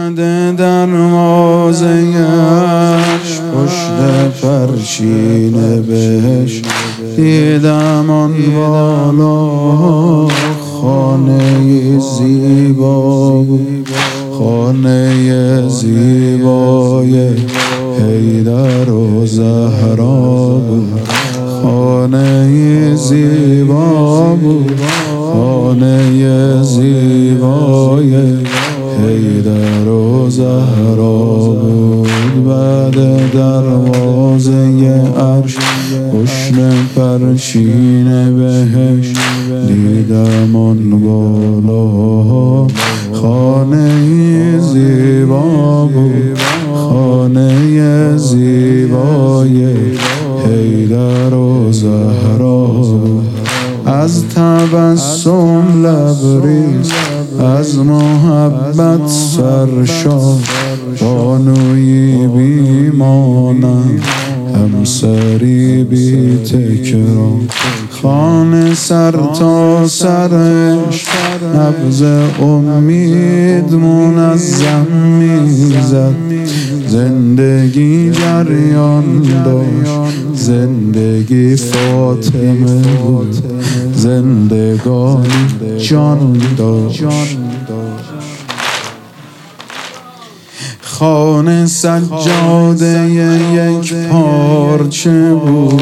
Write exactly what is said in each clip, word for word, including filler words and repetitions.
بعد دروازه‌اش پشت پرچین بهش دیدم آن بالا خانه زیبا بود، خانه زیبای حیدر و زهرا بود، خانه زیبا بود، خانه زیبای حیدر و زهرا بود. بعد دروازه عرش پشت پرچین بهش دیدم آن بالا خانه زیبا بود، خانه زیبای حیدر و زهرا بود. از تبسم لبریز، از محبت سرشار، بانوی بی مانند، همسری بی تکرار، خانه سر تا سرش نبض امید منظم میزد. زندگی جریان داشت، زندگی فاطمه بود، زندگانی جان داشت. خانه سجاده یک پارچه بود،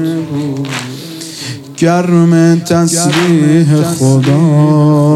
گرم تسبیح خدا،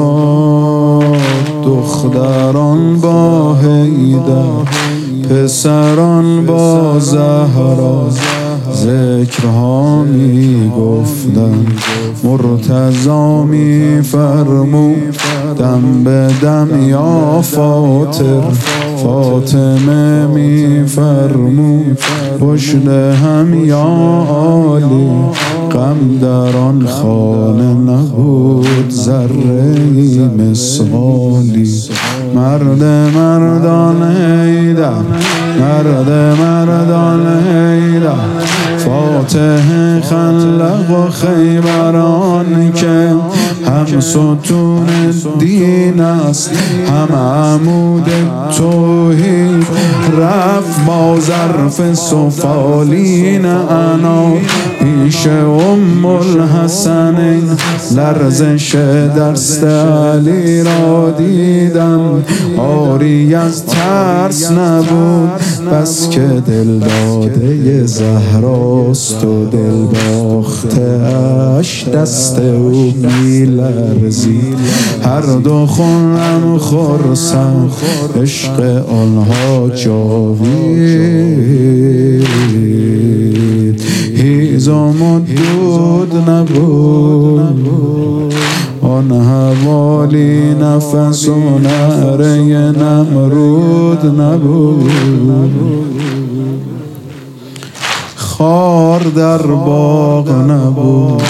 دختران با حیدر، پسران با زهرا، ذکرها می گفتن، مرتضی می فرمود دم به دم یا فاطر، فاطمه می فرمود پشت هم یا عالی. غم در آن خانه نبود ذره‌ای مثقالی. مرد مردان حیدر، مرد مردان حیدر، فاتح خلق و خیبران که هم ستون دین است، هم عمود توحید. رفت با ظرف سفالین انا پیش ام الحسنین، لرزش دست علی را دیدم، آری از ترس نبود، بس که دل داده زهراست و دل باخته اش دست او می لرزید. هر دو خونم خرسم، عشق آنها جاوید. هیزم و دود نبود، آن حوالی نفس و نعره نمرود نبود. خار در باغ نبود،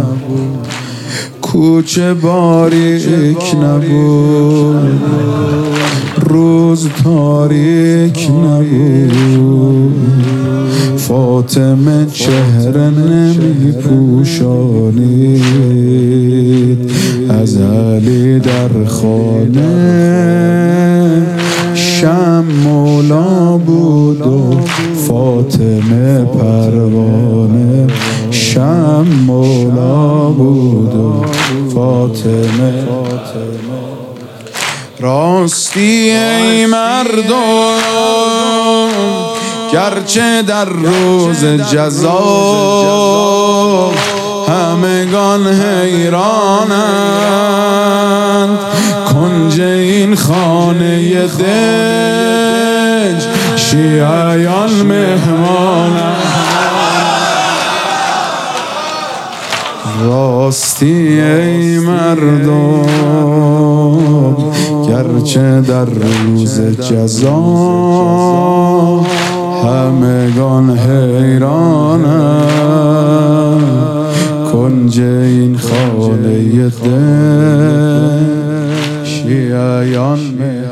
کوچه باریک نبود، روز تاریک نبود. فاطمه چهره نمی پوشانید، از علی در خانه شم مولا بود و فاطمه پروانه. شم مولا بود و فاطمه. راستی ای مردم، گرچه در روز جزا همگان حیرانند، کنج این خانه دنج شیعیان مهمانند. راستی ای مردم، گرچه در روز جزا همگان حیرانند، کنج این خانه دل شیعیان